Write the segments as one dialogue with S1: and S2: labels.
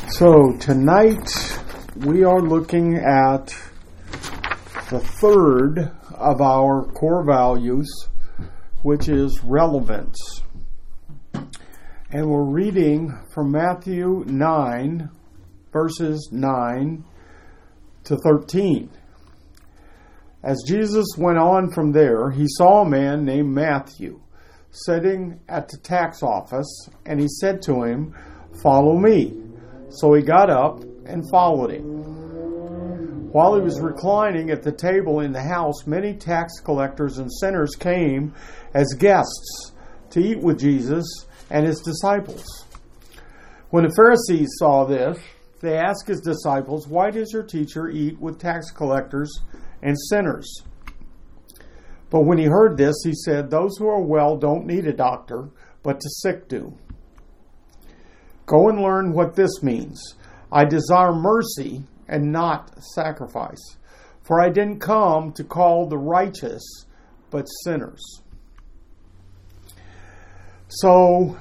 S1: So tonight we are looking at the third of our core values, which is relevance. And we're reading from Matthew 9, verses 9 to 13. As Jesus went on from there, he saw a man named Matthew sitting at the tax office, and he said to him, "Follow me." So he got up and followed him. While he was reclining at the table in the house, many tax collectors and sinners came as guests to eat with Jesus and his disciples. When the Pharisees saw this, they asked his disciples, "Why does your teacher eat with tax collectors and sinners?" But when he heard this, he said, "Those who are well don't need a doctor, but the sick do. Go and learn what this means. I desire mercy and not sacrifice, for I didn't come to call the righteous, but sinners." So,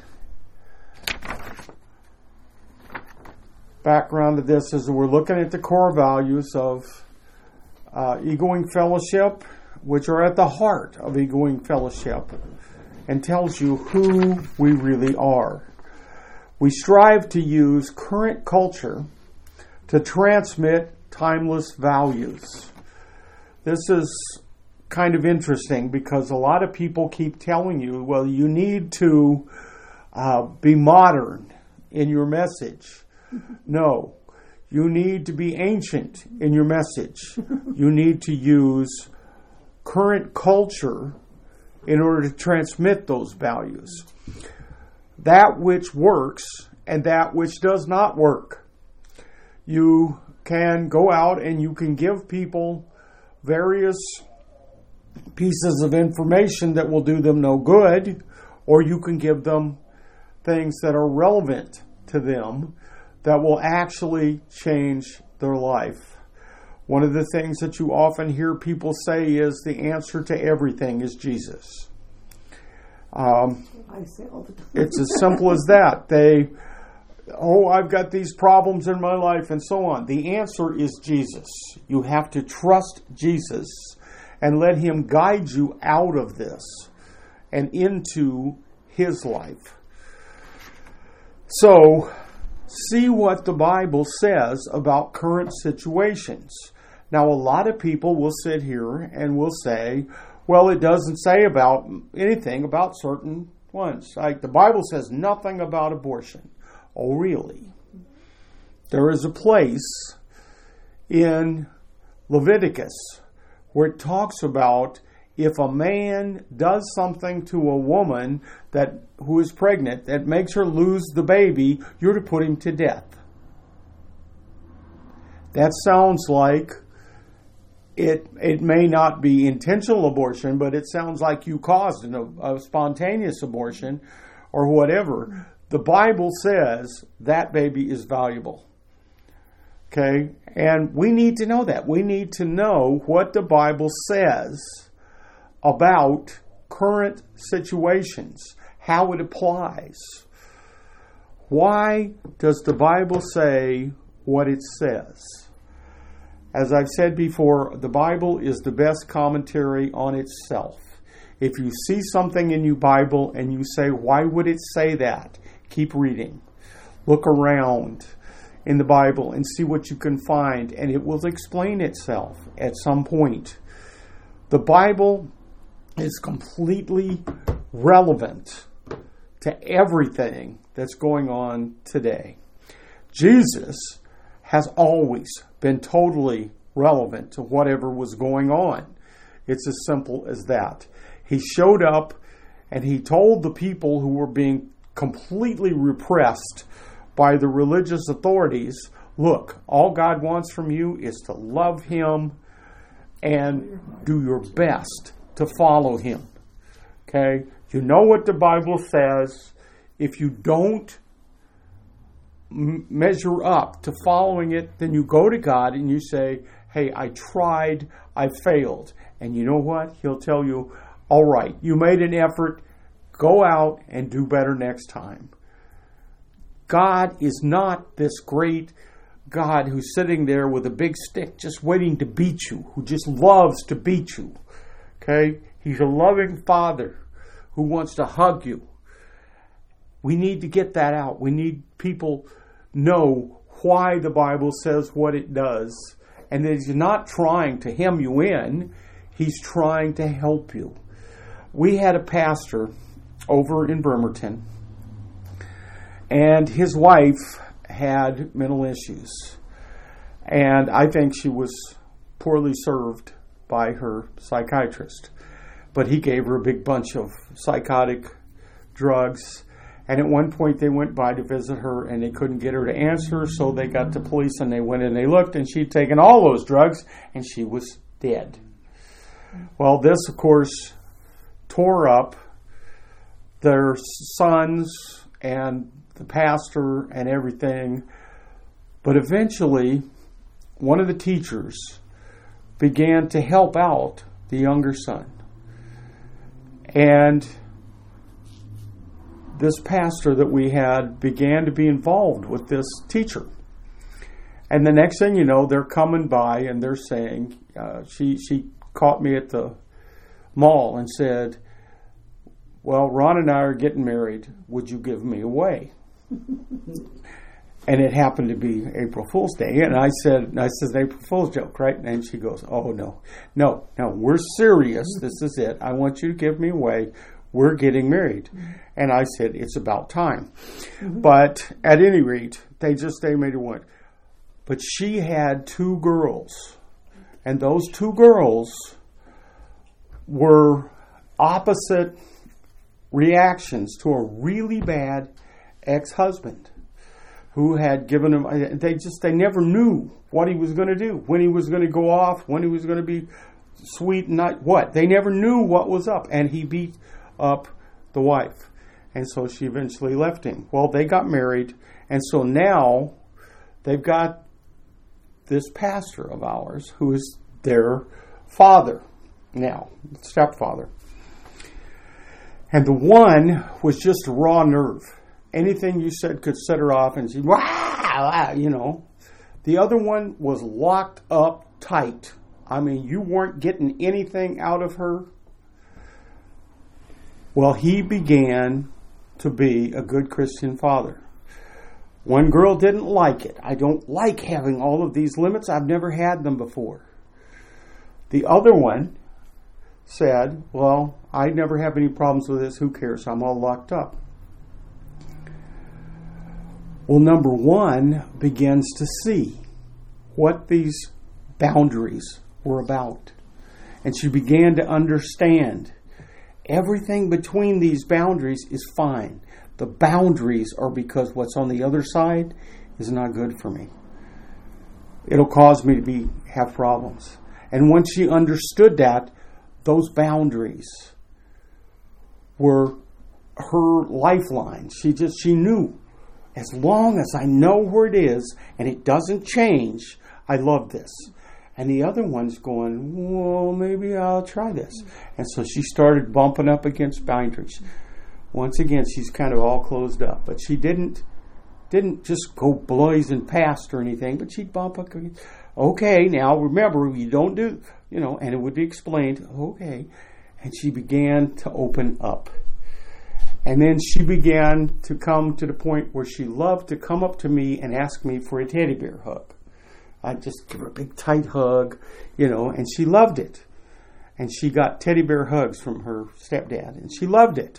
S1: background to this is we're looking at the core values of egoing fellowship, which are at the heart of egoing fellowship, and tells you who we really are. We strive to use current culture to transmit timeless values. This is kind of interesting because a lot of people keep telling you, well, you need to be modern in your message. No, you need to be ancient in your message. You need to use current culture in order to transmit those values. That which works and that which does not work. You can go out and you can give people various pieces of information that will do them no good, or you can give them things that are relevant to them that will actually change their life. One of the things that you often hear people say is the answer to everything is Jesus.
S2: I say all the time.
S1: It's as simple as that. I've got these problems in my life and so on. The answer is Jesus. You have to trust Jesus and let him guide you out of this and into his life. So, see what the Bible says about current situations. Now, a lot of people will sit here and will say, well, it doesn't say about anything about certain ones. Like the Bible says nothing about abortion. Oh, really? There is a place in Leviticus where it talks about if a man does something to a woman who is pregnant that makes her lose the baby, you're to put him to death. That sounds like it may not be intentional abortion, but it sounds like you caused a spontaneous abortion or whatever. The Bible says that baby is valuable. Okay? And we need to know that. We need to know what the Bible says about current situations, how it applies. Why does the Bible say what it says? As I've said before, the Bible is the best commentary on itself. If you see something in your Bible and you say, why would it say that? Keep reading. Look around in the Bible and see what you can find, and it will explain itself at some point. The Bible is completely relevant to everything that's going on today. Jesus has always been totally relevant to whatever was going on. It's as simple as that. He showed up and he told the people who were being completely repressed by the religious authorities, look, all God wants from you is to love him and do your best to follow him. Okay? You know what the Bible says. If you don't measure up to following it, then you go to God and you say, hey, I tried, I failed. And you know what? He'll tell you, all right, you made an effort, go out and do better next time. God is not this great God who's sitting there with a big stick just waiting to beat you, who just loves to beat you. Okay? He's a loving Father who wants to hug you. We need to get that out. We need people know why the Bible says what it does. And that He's not trying to hem you in. He's trying to help you. We had a pastor over in Bremerton, and his wife had mental issues. And I think she was poorly served by her psychiatrist. But he gave her a big bunch of psychotic drugs. And at one point they went by to visit her and they couldn't get her to answer, so they got the police and they went and they looked, and she'd taken all those drugs and she was dead. Well, this, of course, tore up their sons and the pastor and everything. But eventually, one of the teachers began to help out the younger son. And this pastor that we had began to be involved with this teacher. And the next thing you know, they're coming by and they're saying, she caught me at the mall and said, well, Ron and I are getting married. Would you give me away? And it happened to be April Fool's Day. And I said, April Fool's joke, right? And she goes, oh, no, we're serious. This is it. I want you to give me away. We're getting married. And I said, it's about time. But at any rate, they made her one. But she had 2 girls. And those 2 girls were opposite reactions to a really bad ex-husband who had given them, they never knew what he was going to do, when he was going to go off, when he was going to be sweet and not what. They never knew what was up, and he beat up the wife. And so she eventually left him. Well, they got married, and so now they've got this pastor of ours who is their father now, stepfather. And the one was just a raw nerve. Anything you said could set her off, and she'd, you know. The other one was locked up tight. I mean, you weren't getting anything out of her. Well, he began to be a good Christian father. One girl didn't like it. I don't like having all of these limits. I've never had them before. The other one said, well, I never have any problems with this. Who cares? I'm all locked up. Well, number one begins to see what these boundaries were about. And she began to understand everything between these boundaries is fine. The boundaries are because what's on the other side is not good for me. It'll cause me to have problems. And once she understood that, those boundaries were her lifeline. She knew, as long as I know where it is and it doesn't change, I love this. And the other one's going, well, maybe I'll try this. And so she started bumping up against boundaries. Once again, she's kind of all closed up. But she didn't just go blazing past or anything, but she'd bump up against, okay, now remember, you don't do, and it would be explained, okay. And she began to open up. And then she began to come to the point where she loved to come up to me and ask me for a teddy bear hug. I'd just give her a big tight hug, and she loved it. And she got teddy bear hugs from her stepdad, and she loved it.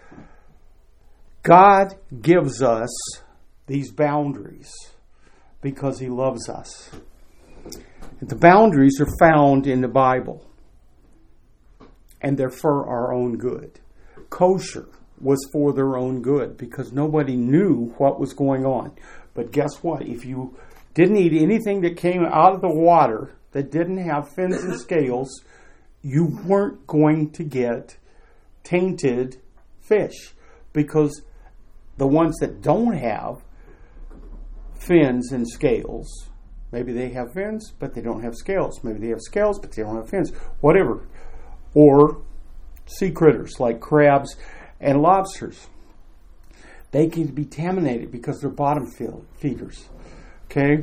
S1: God gives us these boundaries because He loves us. And the boundaries are found in the Bible, and they're for our own good. Kosher was for their own good because nobody knew what was going on. But guess what? If you didn't eat anything that came out of the water that didn't have fins and scales, you weren't going to get tainted fish, because the ones that don't have fins and scales, maybe they have fins, but they don't have scales. Maybe they have scales, but they don't have fins. Whatever. Or sea critters like crabs and lobsters. They can be contaminated because they're bottom feeders. Okay?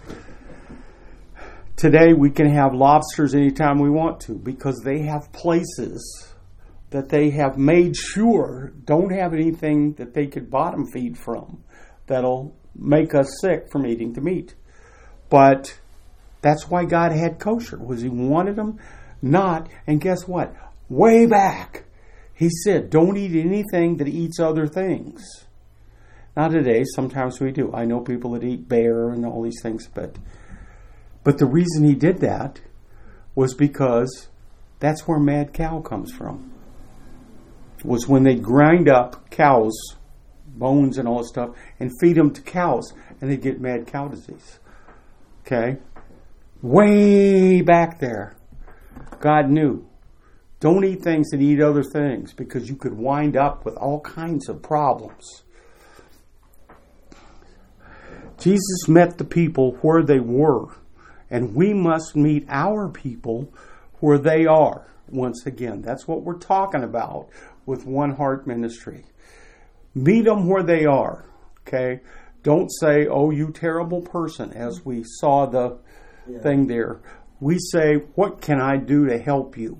S1: Today we can have lobsters anytime we want to because they have places that they have made sure don't have anything that they could bottom feed from that'll make us sick from eating the meat. But that's why God had kosher, was He wanted them not. And guess what? Way back, He said, don't eat anything that eats other things. Now today, sometimes we do. I know people that eat bear and all these things, but the reason He did that was because that's where mad cow comes from. Was when they grind up cows' bones and all that stuff and feed them to cows, and they get mad cow disease. Okay? Way back there, God knew. Don't eat things that eat other things because you could wind up with all kinds of problems. Jesus met the people where they were, and we must meet our people where they are. Once again, that's what we're talking about with One Heart Ministry. Meet them where they are, okay? Don't say, oh, you terrible person, as we saw the thing there. We say, what can I do to help you?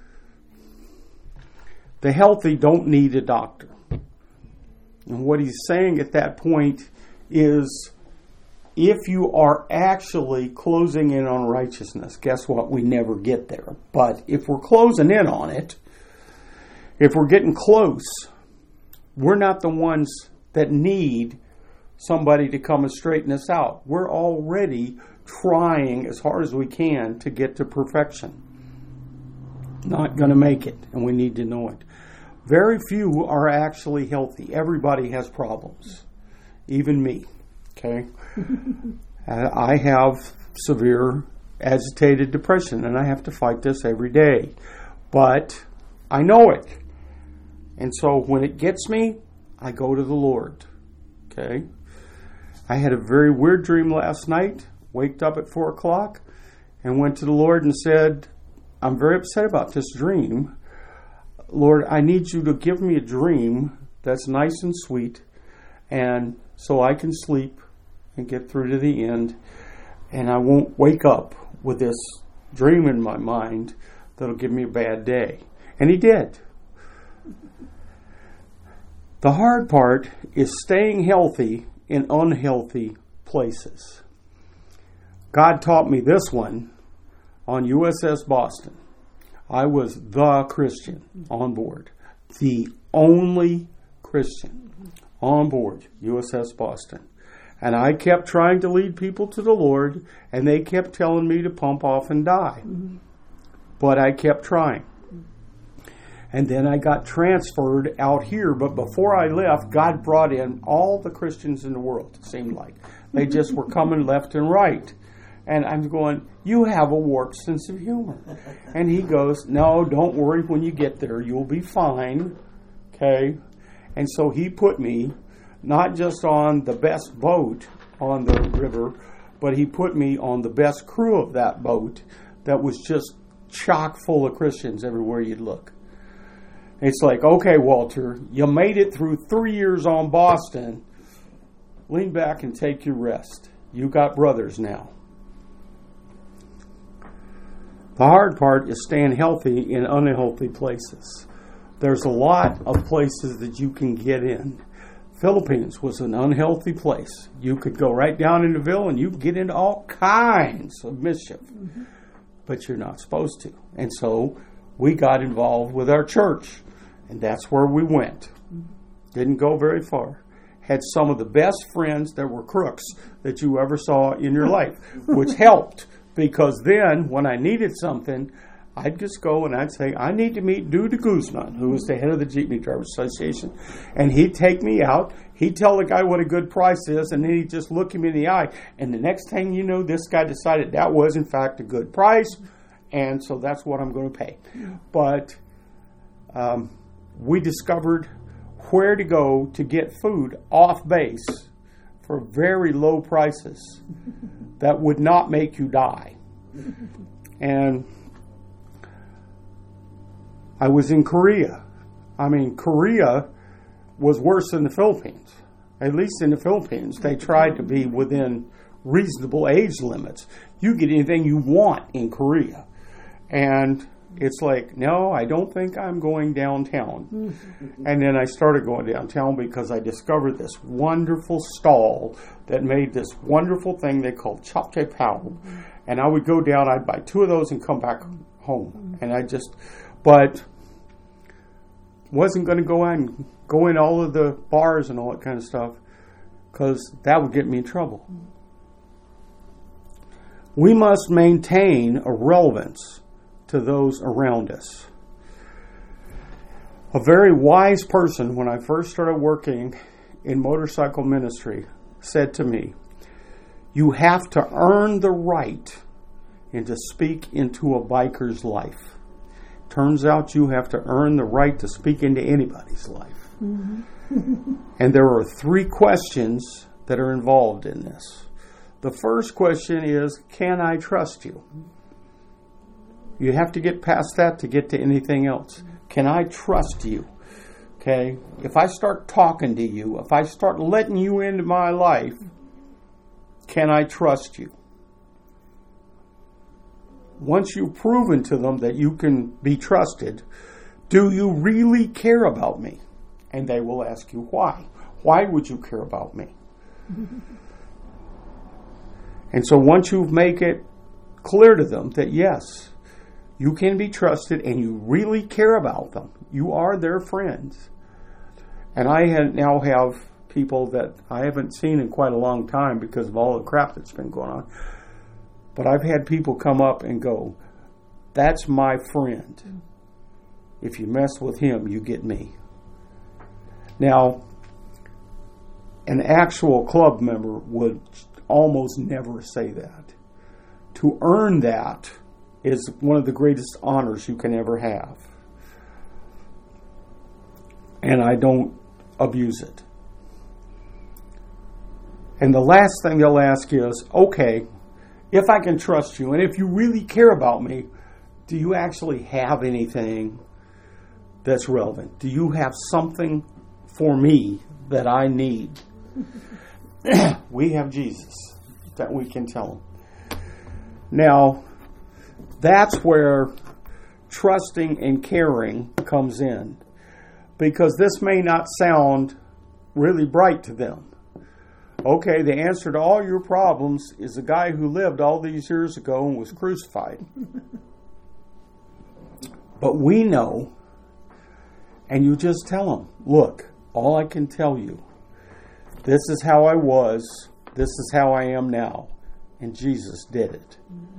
S1: The healthy don't need a doctor. And what he's saying at that point is, if you are actually closing in on righteousness, guess what? We never get there. But if we're closing in on it, if we're getting close, we're not the ones that need somebody to come and straighten us out. We're already trying as hard as we can to get to perfection. Not going to make it, and we need to know it. Very few are actually healthy. Everybody has problems, even me. Okay? I have severe agitated depression, and I have to fight this every day. But I know it. And so when it gets me, I go to the Lord. Okay? I had a very weird dream last night. Waked up at 4 o'clock and went to the Lord and said, I'm very upset about this dream. Lord, I need you to give me a dream that's nice and sweet, and so I can sleep and get through to the end, and I won't wake up with this dream in my mind that'll give me a bad day. And He did. The hard part is staying healthy in unhealthy places. God taught me this one on USS Boston. I was the Christian on board. The only Christian on board USS Boston. And I kept trying to lead people to the Lord, and they kept telling me to pump off and die. But I kept trying. And then I got transferred out here. But before I left, God brought in all the Christians in the world, it seemed like. They just were coming left and right. And I'm going, you have a warped sense of humor. And He goes, no, don't worry, when you get there, you'll be fine. Okay? And so He put me not just on the best boat on the river, but He put me on the best crew of that boat that was just chock full of Christians everywhere you'd look. It's like, okay, Walter, you made it through 3 years on Boston. Lean back and take your rest. You got brothers now. The hard part is staying healthy in unhealthy places. There's a lot of places that you can get in. Philippines was an unhealthy place. You could go right down into Ville and you could get into all kinds of mischief. But you're not supposed to. And so we got involved with our church. And that's where we went. Didn't go very far. Had some of the best friends that were crooks that you ever saw in your life, which helped. Because then, when I needed something, I'd just go and I'd say, I need to meet Dude de Guzman, who was the head of the Jeepney Drivers Association. And he'd take me out. He'd tell the guy what a good price is, and then he'd just look him in the eye. And the next thing you know, this guy decided that was, in fact, a good price. And so that's what I'm going to pay. But we discovered where to go to get food off base for very low prices that would not make you die. And I was in Korea. I mean, Korea was worse than the Philippines. At least in the Philippines, they tried to be within reasonable age limits. You get anything you want in Korea. And it's like, no, I don't think I'm going downtown. And then I started going downtown because I discovered this wonderful stall that made this wonderful thing they called chapchae pao. And I would go down, I'd buy 2 of those and come back home. And but wasn't going to go in all of the bars and all that kind of stuff because that would get me in trouble. We must maintain a relevance to those around us. A very wise person, when I first started working in motorcycle ministry, said to me, you have to earn the right and to speak into a biker's life. Turns out you have to earn the right to speak into anybody's life. Mm-hmm. And there are 3 questions that are involved in this. The first question is, can I trust you? You have to get past that to get to anything else. Can I trust you? Okay? If I start talking to you, if I start letting you into my life, can I trust you? Once you've proven to them that you can be trusted, do you really care about me? And they will ask you why. Why would you care about me? And so once you make it clear to them that yes, you can be trusted and you really care about them, you are their friends. And I now have people that I haven't seen in quite a long time because of all the crap that's been going on. But I've had people come up and go, that's my friend. If you mess with him, you get me. Now, an actual club member would almost never say that. To earn that is one of the greatest honors you can ever have. And I don't abuse it. And the last thing they'll ask is, okay, if I can trust you, and if you really care about me, do you actually have anything that's relevant? Do you have something for me that I need? We have Jesus that we can tell him. Now, that's where trusting and caring comes in. Because this may not sound really bright to them. Okay, the answer to all your problems is a guy who lived all these years ago and was crucified. But we know, and you just tell them, look, all I can tell you, this is how I was, this is how I am now, and Jesus did it.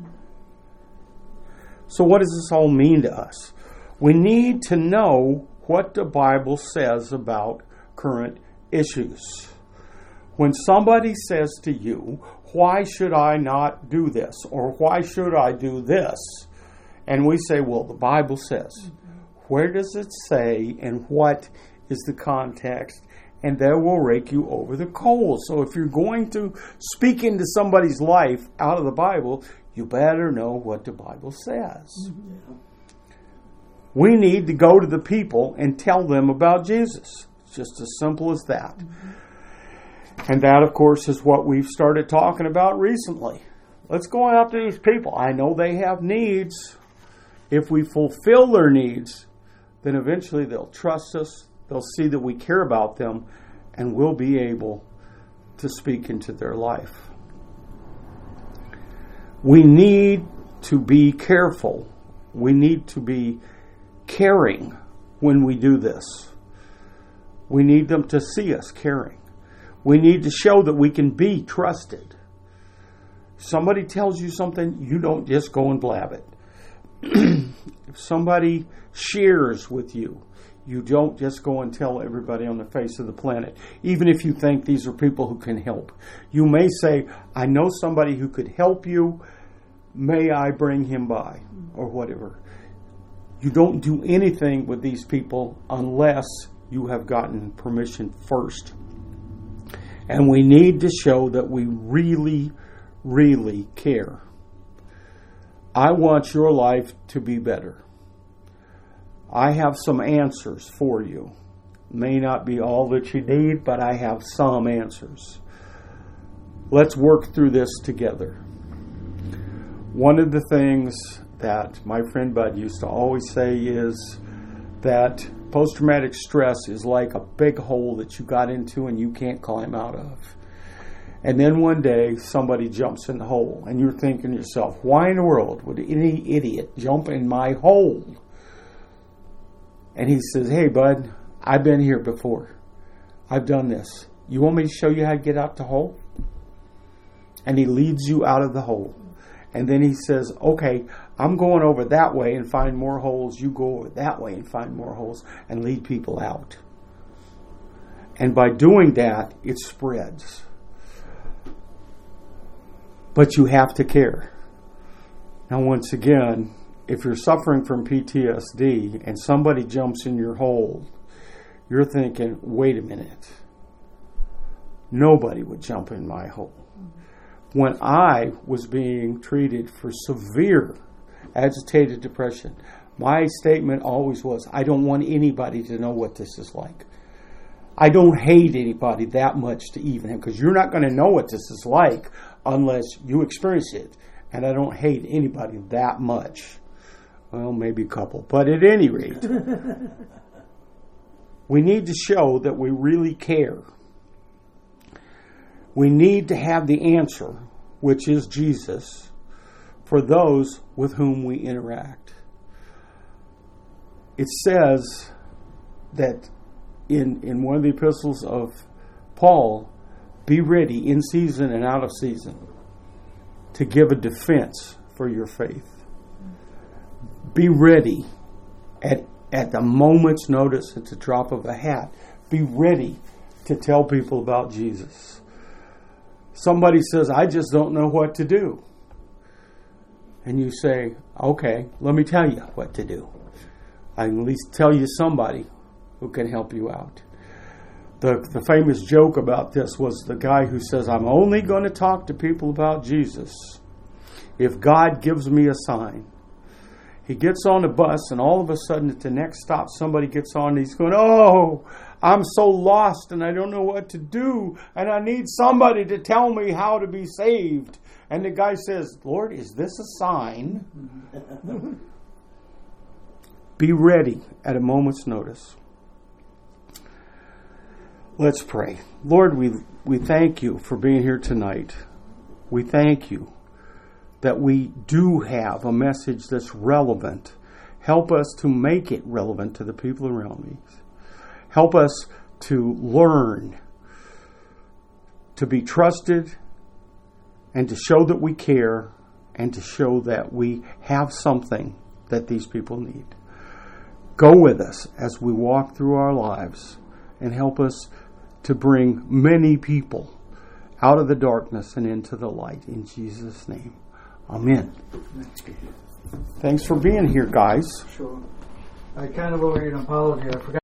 S1: So what does this all mean to us? We need to know what the Bible says about current issues. When somebody says to you, why should I not do this? Or why should I do this? And we say, well, the Bible says. Where does it say and what is the context? And that will rake you over the coals. So if you're going to speak into somebody's life out of the Bible, you better know what the Bible says. Mm-hmm. We need to go to the people and tell them about Jesus. It's just as simple as that. Mm-hmm. And that, of course, is what we've started talking about recently. Let's go out to these people. I know they have needs. If we fulfill their needs, then eventually they'll trust us. They'll see that we care about them, and we'll be able to speak into their life. We need to be careful. We need to be caring when we do this. We need them to see us caring. We need to show that we can be trusted. Somebody tells you something, you don't just go and blab it. If somebody shares with you, you don't just go and tell everybody on the face of the planet, even if you think these are people who can help. You may say, I know somebody who could help you. May I bring him by? Or whatever. You don't do anything with these people unless you have gotten permission first. And we need to show that we really, really care. I want your life to be better. I have some answers for you. may not be all that you need, but I have some answers. Let's work through this together. One of the things that my friend Bud used to always say is that post-traumatic stress is like a big hole that you got into and you can't climb out of. And then one day somebody jumps in the hole and you're thinking to yourself, why in the world would any idiot jump in my hole? And he says, hey Bud, I've been here before. I've done this. You want me to show you how to get out the hole? And he leads you out of the hole. And then he says, okay, I'm going over that way and find more holes. You go over that way and find more holes and lead people out. And by doing that, it spreads. But you have to care. Now, once again, if you're suffering from PTSD and somebody jumps in your hole, you're thinking, wait a minute. Nobody would jump in my hole. When I was being treated for severe agitated depression, my statement always was, I don't want anybody to know what this is like. I don't hate anybody that much to even, because you're not going to know what this is like unless you experience it. And I don't hate anybody that much. Well, maybe a couple. But at any rate, we need to show that we really care. We need to have the answer, which is Jesus, for those with whom we interact. It says that in one of the epistles of Paul, be ready in season and out of season to give a defense for your faith. Be ready at the moment's notice, at the drop of a hat. Be ready to tell people about Jesus. Somebody says, I just don't know what to do. And you say, okay, let me tell you what to do. I can at least tell you somebody who can help you out. The famous joke about this was the guy who says, I'm only going to talk to people about Jesus if God gives me a sign. He gets on the bus and all of a sudden at the next stop somebody gets on and he's going, oh, I'm so lost and I don't know what to do and I need somebody to tell me how to be saved. And the guy says, Lord, is this a sign? Be ready at a moment's notice. Let's pray. Lord, we thank you for being here tonight. We thank you that we do have a message that's relevant. Help us to make it relevant to the people around me. Help us to learn, to be trusted, and to show that we care, and to show that we have something that these people need. Go with us as we walk through our lives and help us to bring many people out of the darkness and into the light. In Jesus' name. Amen. Thanks for being here, guys.
S2: Sure. I kind of owe you an apology. I forgot.